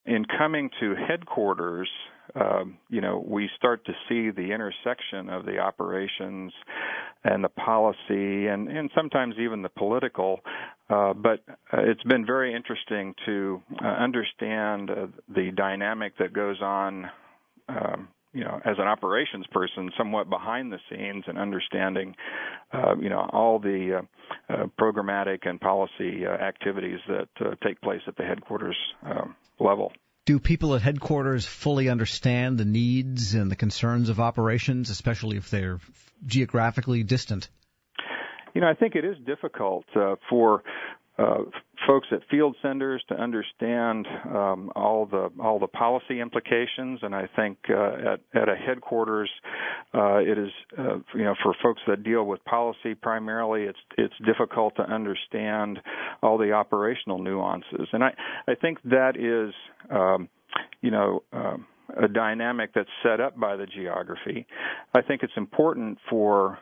in coming to headquarters, we start to see the intersection of the operations and the policy and sometimes even the political. But it's been very interesting to understand the dynamic that goes on, as an operations person, somewhat behind the scenes and understanding, all the programmatic and policy activities that take place at the headquarters level. Do people at headquarters fully understand the needs and the concerns of operations, especially if they're geographically distant? I think it is difficult for folks at field centers to understand all the policy implications, and I think at a headquarters, it is for folks that deal with policy primarily, it's difficult to understand all the operational nuances, and I think that is a dynamic that's set up by the geography. I think it's important for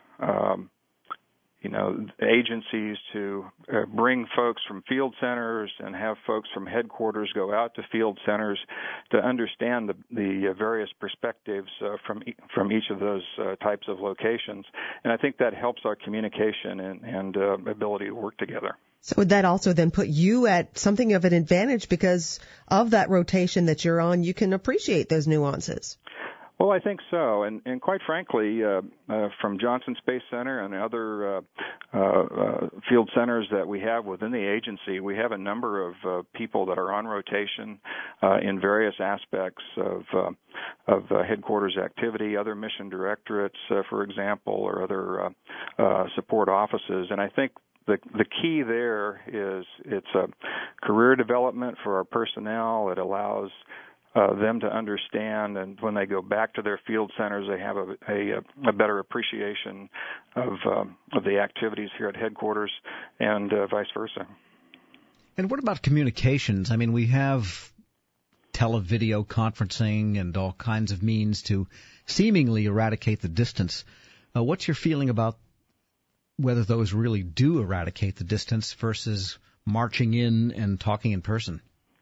agencies to bring folks from field centers and have folks from headquarters go out to field centers to understand the various perspectives from each of those types of locations. And I think that helps our communication and ability to work together. So would that also then put you at something of an advantage because of that rotation that you're on? You can appreciate those nuances. Well, I think so, and quite frankly, from Johnson Space Center and other field centers that we have within the agency, we have a number of people that are on rotation in various aspects of headquarters activity, other mission directorates, for example, or other support offices, and I think the key there is it's a career development for our personnel. It allows them to understand, and when they go back to their field centers, they have a better appreciation of the activities here at headquarters, and vice versa. And what about communications? I mean, we have televideo conferencing and all kinds of means to seemingly eradicate the distance. What's your feeling about whether those really do eradicate the distance versus marching in and talking in person?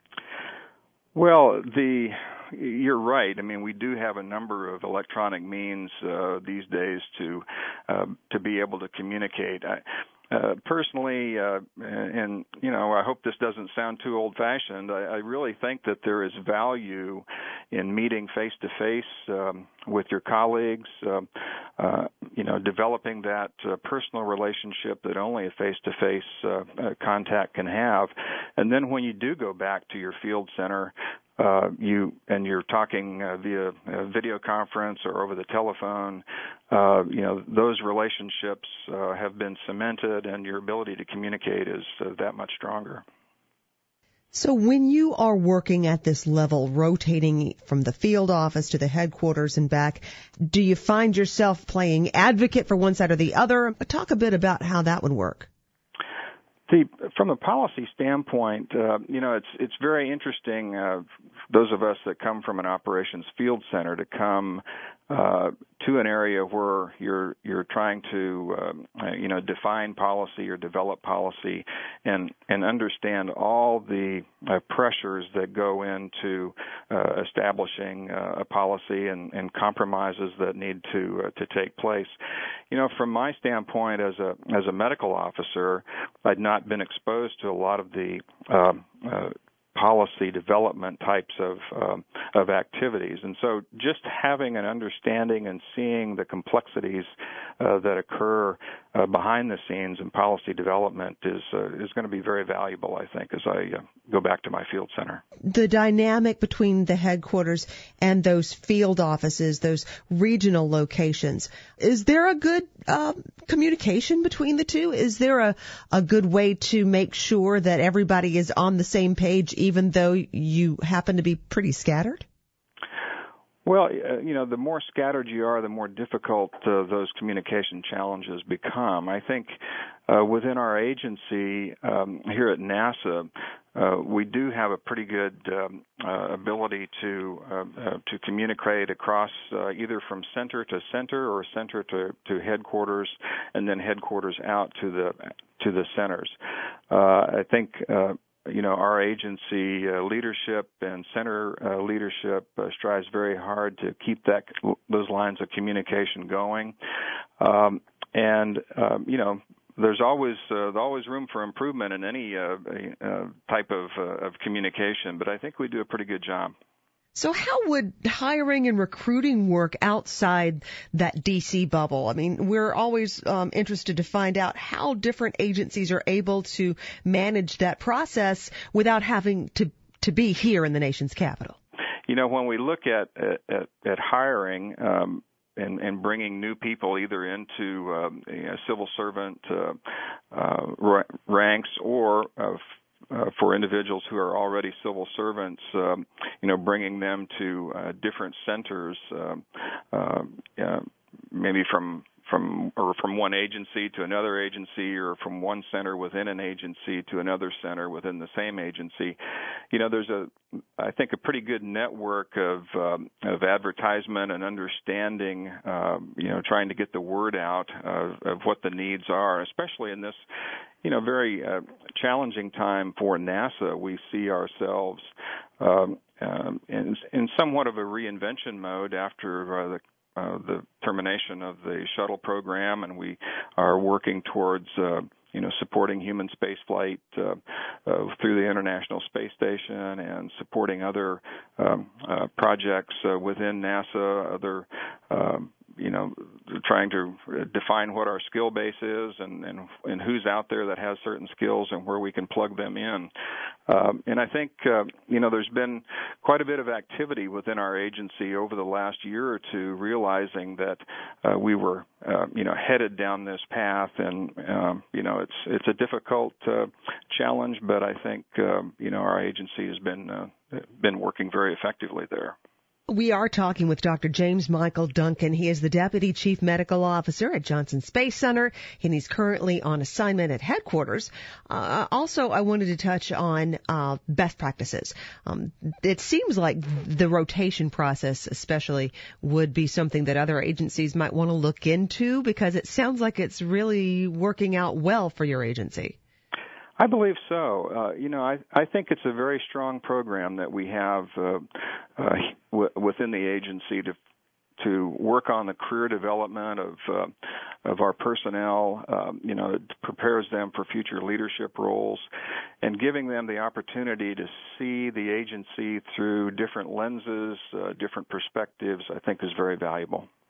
Well, you're right. I mean, we do have a number of electronic means these days to be able to communicate. Personally, and I hope this doesn't sound too old-fashioned, I really think that there is value in meeting face-to-face with your colleagues, developing that personal relationship that only a face-to-face contact can have. And then when you do go back to your field center, you're talking via video conference or over the telephone, those relationships have been cemented, and your ability to communicate is that much stronger. So when you are working at this level, rotating from the field office to the headquarters and back, do you find yourself playing advocate for one side or the other? Talk a bit about how that would work. From a policy standpoint, it's very interesting, those of us that come from an operations field center, to come to an area where you're trying to define policy or develop policy and understand all the pressures that go into establishing a policy and compromises that need to take place. From my standpoint as a medical officer, I'd not been exposed to a lot of the policy development types of activities, and so just having an understanding and seeing the complexities that occur behind the scenes in policy development is going to be very valuable, I think, as I go back to my field center. The dynamic between the headquarters and those field offices, those regional locations, is there a good communication between the two? Is there a good way to make sure that everybody is on the same page, even though you happen to be pretty scattered? Well, the more scattered you are, the more difficult those communication challenges become. I think within our agency here at NASA, we do have a pretty good ability to communicate across either from center to center or center to headquarters, and then headquarters out to the centers. I think our agency leadership and center leadership strives very hard to keep those lines of communication going. There's always room for improvement in any type of communication, but I think we do a pretty good job. So how would hiring and recruiting work outside that D.C. bubble? I mean, we're always interested to find out how different agencies are able to manage that process without having to be here in the nation's capital. When we look at hiring and bringing new people either into civil servant ranks or for individuals who are already civil servants, bringing them to different centers, maybe from one agency to another agency, or from one center within an agency to another center within the same agency. There's I think a pretty good network of advertisement and understanding, trying to get the word out of what the needs are, especially in this, very challenging time for NASA. We see ourselves in somewhat of a reinvention mode after the termination of the shuttle program, and we are working towards supporting human space flight through the International Space Station, and supporting other projects within NASA, other trying to define what our skill base is and who's out there that has certain skills and where we can plug them in. And I think, there's been quite a bit of activity within our agency over the last year or two, realizing that we were, headed down this path. And, it's a difficult challenge, but I think, our agency has been working very effectively there. We are talking with Dr. James Michael Duncan. He is the Deputy Chief Medical Officer at Johnson Space Center, and he's currently on assignment at headquarters. Also, I wanted to touch on best practices. It seems like the rotation process especially would be something that other agencies might want to look into, because it sounds like it's really working out well for your agency. I believe so. I think it's a very strong program that we have within the agency to work on the career development of our personnel. It prepares them for future leadership roles, and giving them the opportunity to see the agency through different lenses, different perspectives, I think is very valuable.